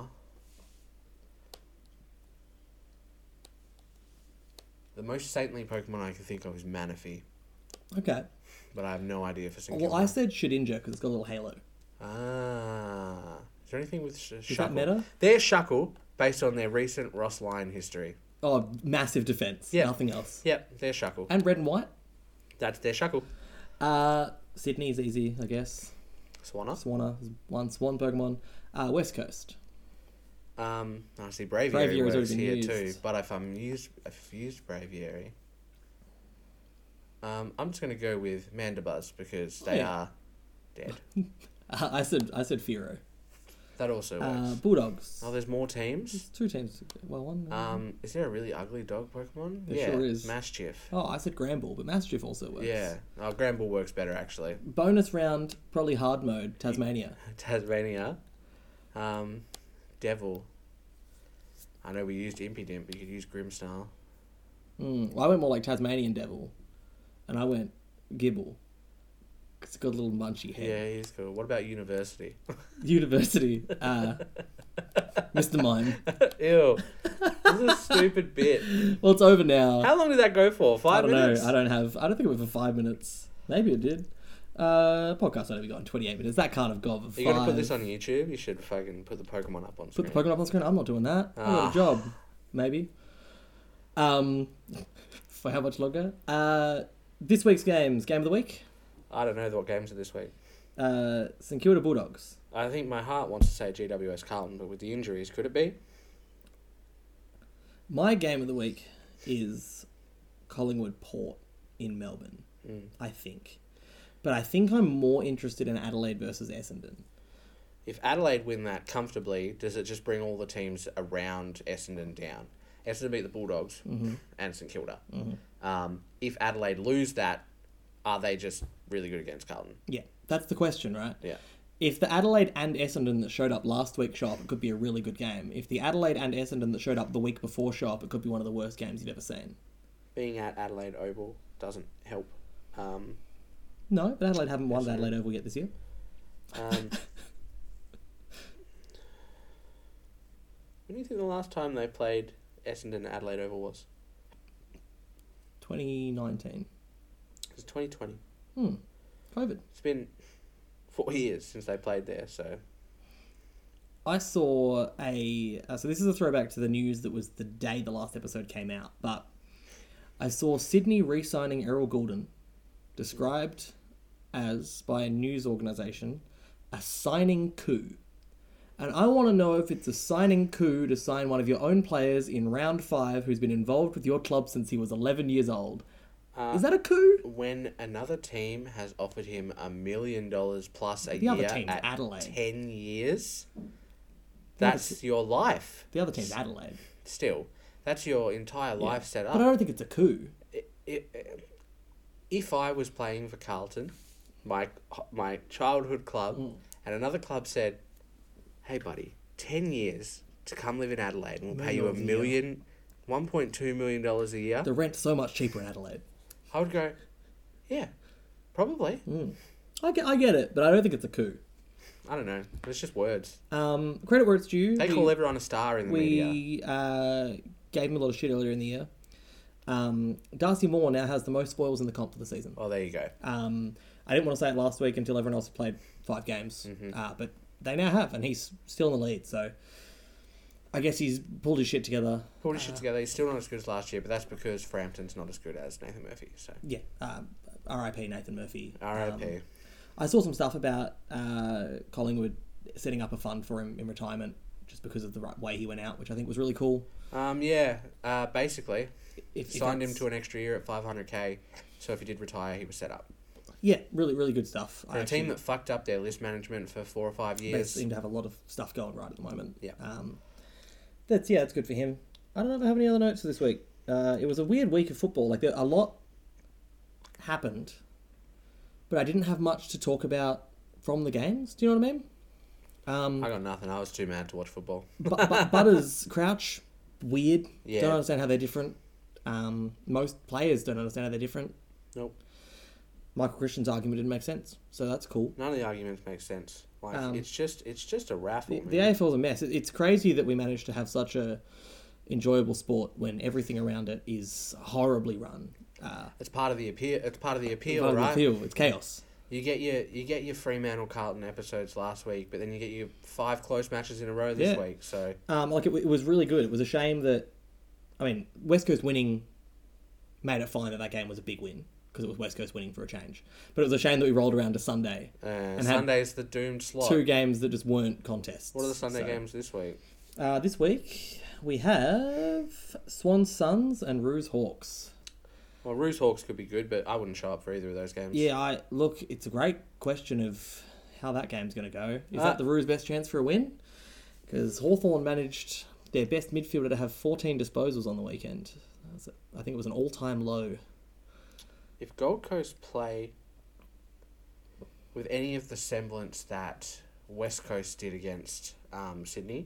Speaker 3: The most saintly Pokemon I can think of is Manaphy,
Speaker 1: Okay.
Speaker 3: but I have no idea for St.
Speaker 1: Well, I said Shedinja because it's got a little halo.
Speaker 3: Is there anything with Shuckle?
Speaker 1: Is that meta?
Speaker 3: They're Shuckle, based on their recent Ross Lyon history.
Speaker 1: Oh, massive defense.
Speaker 3: Yeah.
Speaker 1: Nothing else.
Speaker 3: Yep, they're Shuckle.
Speaker 1: And red and white.
Speaker 3: That's their Shuckle.
Speaker 1: Sydney's easy, I guess.
Speaker 3: Swanna.
Speaker 1: Swanna is one Swan Pokemon. West Coast.
Speaker 3: I see Braviary
Speaker 1: Braviary's
Speaker 3: works
Speaker 1: already been
Speaker 3: here
Speaker 1: used.
Speaker 3: too, but if I've used Braviary, I'm just gonna go with Mandibuzz because they are dead.
Speaker 1: I said Fearow.
Speaker 3: That also works.
Speaker 1: Bulldogs.
Speaker 3: Oh, there's more teams.
Speaker 1: There's two teams. Well, one.
Speaker 3: Is there a really ugly dog Pokemon?
Speaker 1: There sure is.
Speaker 3: Mastiff.
Speaker 1: Oh, I said Granbull, but Mastiff also works.
Speaker 3: Yeah. Oh, Granbull works better actually.
Speaker 1: Bonus round, probably hard mode, Tasmania.
Speaker 3: Tasmania. Devil. I know we used Impidimp, but you could use Grimmsnarl.
Speaker 1: Well, I went more like Tasmanian Devil, and I went Gibble. 'Cause it's got a little munchy head.
Speaker 3: Yeah, he's cool. What about University?
Speaker 1: University. Mr. Mime.
Speaker 3: Ew. This is a stupid bit.
Speaker 1: Well, it's over now.
Speaker 3: How long did that go for? 5 minutes?
Speaker 1: I don't think it went for 5 minutes. Maybe it did. Podcast only gone 28 minutes. That can't have gone for 5.
Speaker 3: Are you going to put this on YouTube? You should fucking put the Pokemon up on screen.
Speaker 1: Put the Pokemon up on screen? I'm not doing that. I've got a job. Maybe. For how much longer? This week's games. Game of the week?
Speaker 3: I don't know what games are this week.
Speaker 1: St Kilda Bulldogs.
Speaker 3: I think my heart wants to say GWS Carlton, but with the injuries, could it be?
Speaker 1: My game of the week is Collingwood Port in Melbourne, I think. But I think I'm more interested in Adelaide versus Essendon.
Speaker 3: If Adelaide win that comfortably, does it just bring all the teams around Essendon down? Essendon beat the Bulldogs and St Kilda. If Adelaide lose that, are they just really good against Carlton?
Speaker 1: Yeah, that's the question, right?
Speaker 3: Yeah.
Speaker 1: If the Adelaide and Essendon that showed up last week show up, it could be a really good game. If the Adelaide and Essendon that showed up the week before show up, it could be one of the worst games you've ever seen.
Speaker 3: Being at Adelaide Oval doesn't help.
Speaker 1: No, but Adelaide haven't won at Adelaide Oval yet this year.
Speaker 3: When do you think the last time they played Essendon at Adelaide Oval was?
Speaker 1: 2019.
Speaker 3: It was 2020.
Speaker 1: COVID.
Speaker 3: It's been 4 years since they played there, so...
Speaker 1: I saw so this is a throwback to the news that was the day the last episode came out, but I saw Sydney re-signing Errol Goulden described as, by a news organisation, a signing coup. And I want to know if it's a signing coup to sign one of your own players in round 5 who's been involved with your club since he was 11 years old. Is that a coup?
Speaker 3: When another team has offered him $1 million plus a
Speaker 1: The other
Speaker 3: year
Speaker 1: team's
Speaker 3: at
Speaker 1: Adelaide.
Speaker 3: 10 years, that's your life.
Speaker 1: The other team's Adelaide.
Speaker 3: Still, that's your entire life set up.
Speaker 1: But I don't think it's a coup.
Speaker 3: If I was playing for Carlton, my childhood club, and another club said, "Hey, buddy, 10 years to come live in Adelaide, and we'll pay you $1.2 million a year."
Speaker 1: The rent's so much cheaper in Adelaide.
Speaker 3: I would go, yeah, probably.
Speaker 1: I get it, but I don't think it's a coup.
Speaker 3: I don't know. It's just words.
Speaker 1: Credit where it's due.
Speaker 3: They call everyone a star in the media.
Speaker 1: We gave him a lot of shit earlier in the year. Darcy Moore now has the most spoils in the comp for the season.
Speaker 3: Oh, there you go.
Speaker 1: I didn't want to say it last week until everyone else had played 5 games, but they now have, and he's still in the lead, so I guess he's pulled his shit together.
Speaker 3: He's still not as good as last year, but that's because Frampton's not as good as Nathan Murphy. So
Speaker 1: yeah, R.I.P. Nathan Murphy.
Speaker 3: R.I.P.
Speaker 1: I saw some stuff about Collingwood setting up a fund for him in retirement just because of the right way he went out, which I think was really cool.
Speaker 3: Basically,
Speaker 1: if
Speaker 3: signed him to an extra year at $500K, so if he did retire, he was set up.
Speaker 1: Yeah, really, really good stuff.
Speaker 3: For a team that fucked up their list management for 4 or 5 years.
Speaker 1: They seem to have a lot of stuff going right at the moment.
Speaker 3: Yeah.
Speaker 1: That's good for him. I don't know if I have any other notes for this week. It was a weird week of football. Like, a lot happened, but I didn't have much to talk about from the games. Do you know what I mean?
Speaker 3: I got nothing. I was too mad to watch football.
Speaker 1: Butters, Crouch, weird.
Speaker 3: Yeah.
Speaker 1: Don't understand how they're different. Most players don't understand how they're different.
Speaker 3: Nope.
Speaker 1: Michael Christian's argument didn't make sense, so that's cool.
Speaker 3: None of the arguments make sense. Like it's just a raffle.
Speaker 1: The AFL's a mess. It's crazy that we managed to have such a enjoyable sport when everything around it is horribly run.
Speaker 3: It's part of the appeal. It's part of the appeal,
Speaker 1: Part of the
Speaker 3: right?
Speaker 1: appeal. It's chaos.
Speaker 3: You get your Fremantle Carlton episodes last week, but then you get your 5 close matches in a row this week. So
Speaker 1: it was really good. It was a shame that, West Coast winning made it fine that game was a big win because it was West Coast winning for a change. But it was a shame that we rolled around to Sunday.
Speaker 3: And Sunday's the doomed slot.
Speaker 1: 2 games that just weren't contests.
Speaker 3: What are the Sunday games this week?
Speaker 1: This week we have Swans Suns and Roos Hawks.
Speaker 3: Well, Roos Hawks could be good, but I wouldn't show up for either of those games.
Speaker 1: Yeah, it's a great question of how that game's going to go. Is that the Roos' best chance for a win? Because Hawthorn managed their best midfielder to have 14 disposals on the weekend. I think it was an all-time low.
Speaker 3: If Gold Coast play with any of the semblance that West Coast did against Sydney,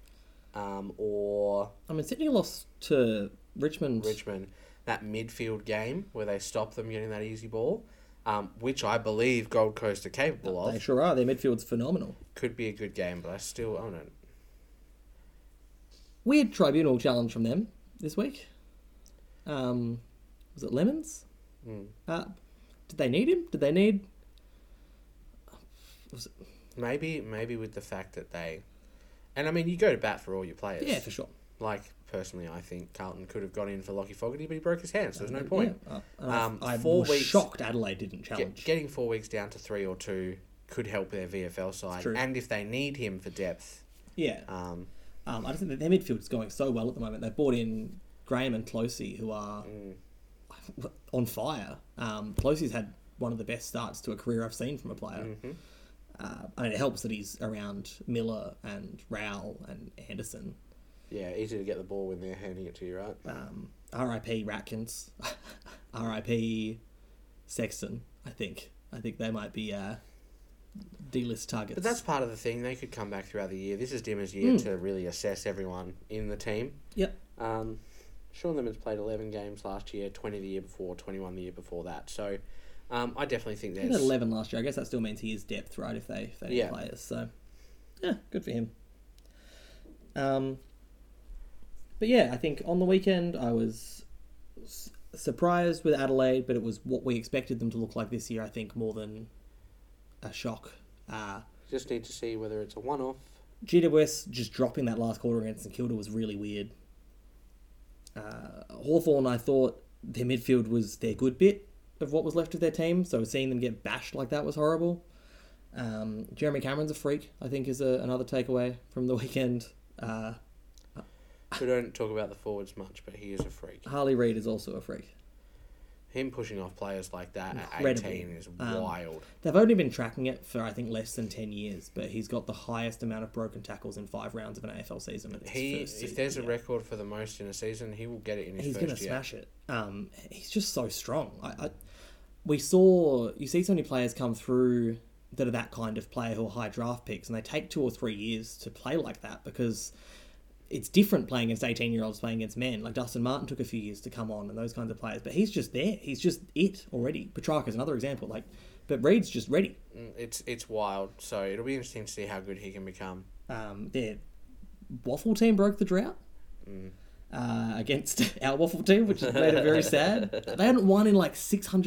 Speaker 3: or...
Speaker 1: Sydney lost to Richmond.
Speaker 3: That midfield game where they stopped them getting that easy ball, which I believe Gold Coast are capable of.
Speaker 1: They sure are. Their midfield's phenomenal.
Speaker 3: Could be a good game, but I don't know.
Speaker 1: Weird tribunal challenge from them this week. Was it Lemons? Did they need him? Did they need...
Speaker 3: Maybe with the fact that they... And you go to bat for all your players.
Speaker 1: Yeah, for sure.
Speaker 3: Like, personally, I think Carlton could have gone in for Lockie Fogarty, but he broke his hand, so there's no point.
Speaker 1: Yeah. I was shocked Adelaide didn't challenge.
Speaker 3: Getting 4 weeks down to 3 or 2 could help their VFL side. And if they need him for depth...
Speaker 1: Yeah. I just think that their midfield is going so well at the moment. They've brought in Graham and Closey, who are on fire. Closey's had one of the best starts to a career I've seen from a player. I mean, it helps that he's around Miller and Rowell and Anderson.
Speaker 3: Yeah, easy to get the ball when they're handing it to you, right?
Speaker 1: R.I.P. Ratkins. R.I.P. Sexton, I think. I think they might be D-list targets.
Speaker 3: But that's part of the thing. They could come back throughout the year. This is Dimmer's year to really assess everyone in the team.
Speaker 1: Yep.
Speaker 3: Sean Lemons played 11 games last year, 20 the year before, 21 the year before that. So I definitely think
Speaker 1: He
Speaker 3: there's...
Speaker 1: had 11 last year. I guess that still means he is depth, right, if they need players. So, yeah, good for him. But yeah, I think on the weekend I was surprised with Adelaide, but it was what we expected them to look like this year, I think, more than a shock.
Speaker 3: Just need to see whether it's a one-off.
Speaker 1: GWS just dropping that last quarter against St Kilda was really weird. Hawthorn, I thought their midfield was their good bit of what was left of their team, so seeing them get bashed like that was horrible. Jeremy Cameron's a freak, I think, is another takeaway from the weekend.
Speaker 3: We don't talk about the forwards much, but he is a freak.
Speaker 1: Harley Reid is also a freak.
Speaker 3: Him pushing off players like that
Speaker 1: Incredible.
Speaker 3: at 18 is wild.
Speaker 1: They've only been tracking it for, I think, less than 10 years, but he's got the highest amount of broken tackles in 5 rounds of an AFL season.
Speaker 3: If there's a record for the most in a season, he will get it in his first year.
Speaker 1: He's going to smash it. He's just so strong. You see so many players come through that are that kind of player who are high draft picks, and they take 2 or 3 years to play like that because it's different playing against 18-year-olds playing against men. Like Dustin Martin took a few years to come on and those kinds of players, but he's just there. He's just it already. Petrarca's another example. But Reid's just ready.
Speaker 3: It's wild. So it'll be interesting to see how good he can become.
Speaker 1: Their Waffle team broke the drought against our Waffle team, which has made it very sad. They hadn't won in like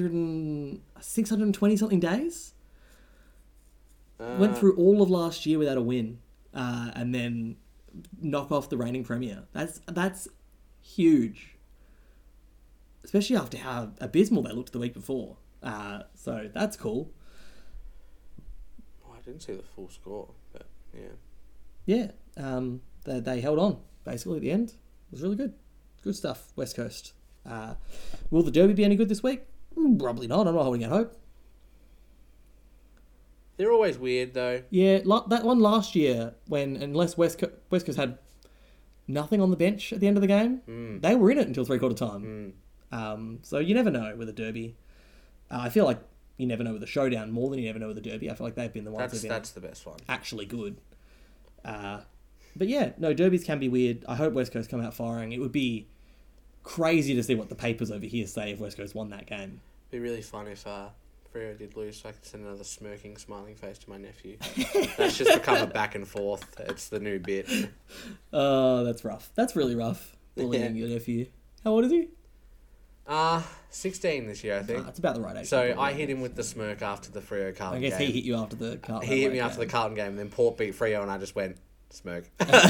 Speaker 1: 620 something days. Went through all of last year without a win, and then knock off the reigning premier. That's huge, especially after how abysmal they looked the week before. So that's cool.
Speaker 3: Oh, I didn't see the full score, but
Speaker 1: yeah. They held on basically at the end. It was really good. Good stuff. West Coast. Will the Derby be any good this week? Probably not. I'm not holding out hope.
Speaker 3: they're always weird though.
Speaker 1: Yeah, that one last year unless West Coast had nothing on the bench at the end of the game, they were in it until 3/4 time. So you never know with a derby. I feel like you never know with a showdown more than you never know with a derby. I feel like they've been the ones
Speaker 3: That's the best one.
Speaker 1: Actually good. But yeah, no, derbies can be weird. I hope West Coast come out firing. It would be crazy to see what the papers over here say if West Coast won that game.
Speaker 3: It'd be really fun if Freo did lose, so I could send another smirking, smiling face to my nephew. That's just become a back and forth. It's the new bit.
Speaker 1: Oh, that's rough. That's really rough. Bullying your nephew. How old is he?
Speaker 3: 16 this year, I think.
Speaker 1: It's about the right age.
Speaker 3: So I hit him with the smirk after the Freo Carlton game.
Speaker 1: I guess he hit you after the Carlton.
Speaker 3: He hit me after the Carlton game, and then Port beat Freo, and I just went, smirk.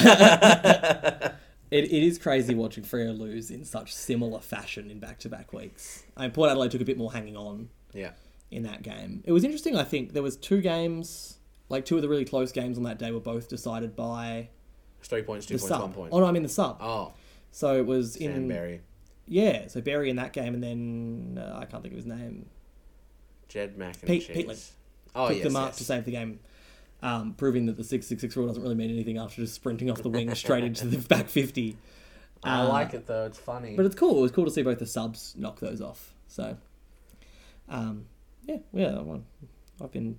Speaker 1: It is crazy watching Freo lose in such similar fashion in back-to-back weeks. I mean, Port Adelaide took a bit more hanging on in that game. It was interesting, I think. There was 2 games, like 2 of the really close games on that day were both decided by...
Speaker 3: 3 points, 2 points,
Speaker 1: sub.
Speaker 3: 1 point.
Speaker 1: Oh, no, I mean the sub.
Speaker 3: Oh.
Speaker 1: So it was
Speaker 3: Sam Berry.
Speaker 1: Yeah, so Berry in that game, and then... I can't think of his name.
Speaker 3: Jed Mack and
Speaker 1: Peatley.
Speaker 3: Oh,
Speaker 1: took the mark to save the game. Proving that the 666 rule doesn't really mean anything after just sprinting off the wing straight into the back 50.
Speaker 3: I like it though, it's funny.
Speaker 1: But it's cool. It was cool to see both the subs knock those off. So, I've been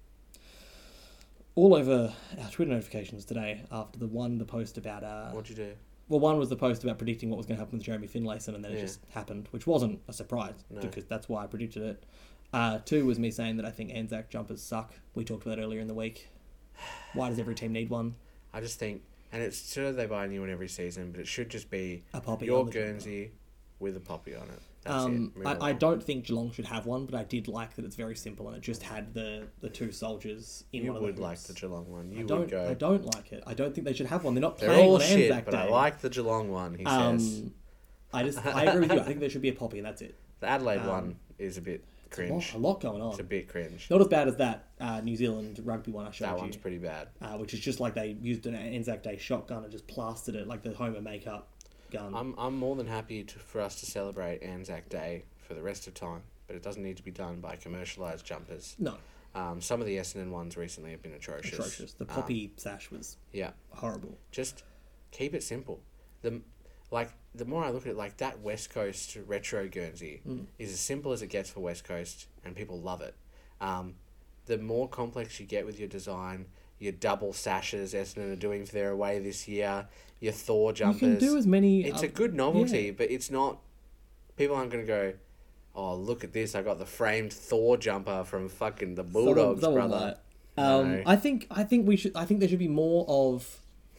Speaker 1: all over our Twitter notifications today after the post about...
Speaker 3: What'd you do?
Speaker 1: Well, one was the post about predicting what was going to happen with Jeremy Finlayson, and then it just happened, which wasn't a surprise, because that's why I predicted it. 2 was me saying that I think Anzac jumpers suck. We talked about that earlier in the week. Why does every team need one?
Speaker 3: I just think, and it's sure they buy a new one every season, but it should just be
Speaker 1: a poppy
Speaker 3: your Guernsey with a poppy on it. That's it.
Speaker 1: I don't think Geelong should have one, but I did like that it's very simple and it just had the 2 soldiers in one of the hoops.
Speaker 3: You would like the Geelong one.
Speaker 1: I don't like it. I don't think they should have one. They're not
Speaker 3: They're
Speaker 1: playing
Speaker 3: all
Speaker 1: on
Speaker 3: shit,
Speaker 1: Anzac
Speaker 3: but
Speaker 1: Day.
Speaker 3: I like the Geelong one, he says.
Speaker 1: I agree with you. I think there should be a poppy and that's it.
Speaker 3: The Adelaide one is a bit cringe.
Speaker 1: A lot going on.
Speaker 3: It's a bit cringe.
Speaker 1: Not as bad as that New Zealand rugby one I showed you.
Speaker 3: That one's pretty bad.
Speaker 1: Which is just like they used an Anzac Day shotgun and just plastered it like the Homer makeup gun.
Speaker 3: I'm more than happy for us to celebrate Anzac Day for the rest of time, but it doesn't need to be done by commercialised jumpers.
Speaker 1: No.
Speaker 3: Some of the Essendon ones recently have been atrocious.
Speaker 1: The poppy sash was horrible.
Speaker 3: Just keep it simple. The more I look at it, like that West Coast retro Guernsey is as simple as it gets for West Coast, and people love it. The more complex you get with your design, your double sashes Essendon are doing for their away this year, your Thor jumpers.
Speaker 1: You can do as many...
Speaker 3: It's a good novelty, but it's not... People aren't going to go, oh, look at this, I got the framed Thor jumper from fucking the Bulldogs, brother.
Speaker 1: No. I think there should be more of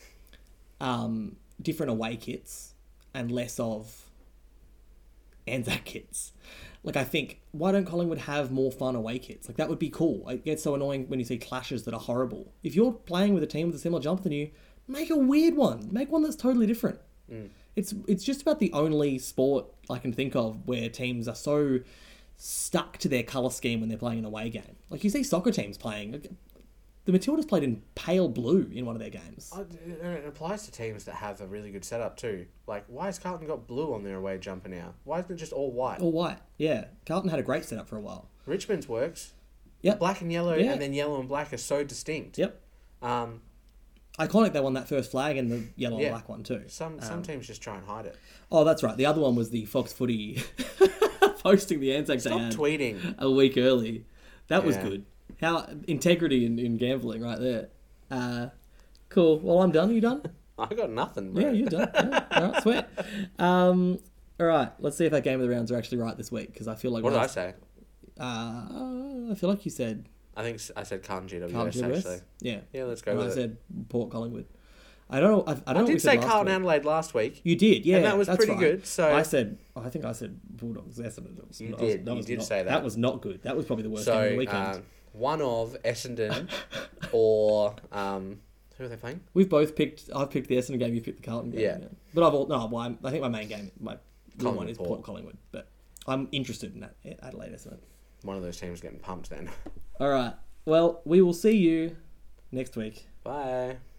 Speaker 1: different away kits and less of Anzac kits. Like, I think, why don't Collingwood have more fun away kits? Like, that would be cool. It gets so annoying when you see clashes that are horrible. If you're playing with a team with a similar jumper than you, make a weird one. Make one that's totally different. It's just about the only sport I can think of where teams are so stuck to their colour scheme when they're playing an away game. Like, you see soccer teams playing... The Matildas played in pale blue in one of their games.
Speaker 3: It applies to teams that have a really good setup too. Like, why has Carlton got blue on their away jumper now? Why isn't it just all white?
Speaker 1: All white, yeah. Carlton had a great setup for a while.
Speaker 3: Richmond's works.
Speaker 1: Yep.
Speaker 3: Black and yellow, and then yellow and black are so distinct.
Speaker 1: Yep. Iconic, they won that first flag and the yellow and black one too.
Speaker 3: Some teams just try and hide it.
Speaker 1: Oh, that's right. The other one was the Fox Footy posting the Anzac Day
Speaker 3: Stop tweeting
Speaker 1: a week early. That was good. How integrity in gambling right there. Cool. Well, I'm done. Are you done?
Speaker 3: I got nothing, bro.
Speaker 1: Yeah, you're done. Yeah. All right, sweet. All right, let's see if our game of the rounds are actually right this week, because I feel like...
Speaker 3: What did I say?
Speaker 1: I feel like you said...
Speaker 3: I think I said Carlton GWS,
Speaker 1: GWS?
Speaker 3: actually.
Speaker 1: Yeah.
Speaker 3: Yeah, let's go
Speaker 1: and
Speaker 3: with
Speaker 1: I
Speaker 3: it.
Speaker 1: said Port Collingwood. I don't know. I
Speaker 3: did say Carlton Adelaide last week.
Speaker 1: You did, yeah.
Speaker 3: And that was
Speaker 1: that's
Speaker 3: pretty
Speaker 1: right.
Speaker 3: good. So
Speaker 1: I think I said Bulldogs. Essendon.
Speaker 3: You did say that.
Speaker 1: That was not good. That was probably the worst game of the weekend.
Speaker 3: One of Essendon or who are they playing?
Speaker 1: We've both picked. I've picked the Essendon game. You picked the Carlton game.
Speaker 3: Yeah.
Speaker 1: But I think my main game, my one is Port Collingwood. But I'm interested in that Adelaide Essendon.
Speaker 3: One of those teams getting pumped then.
Speaker 1: All right. Well, we will see you next week.
Speaker 3: Bye.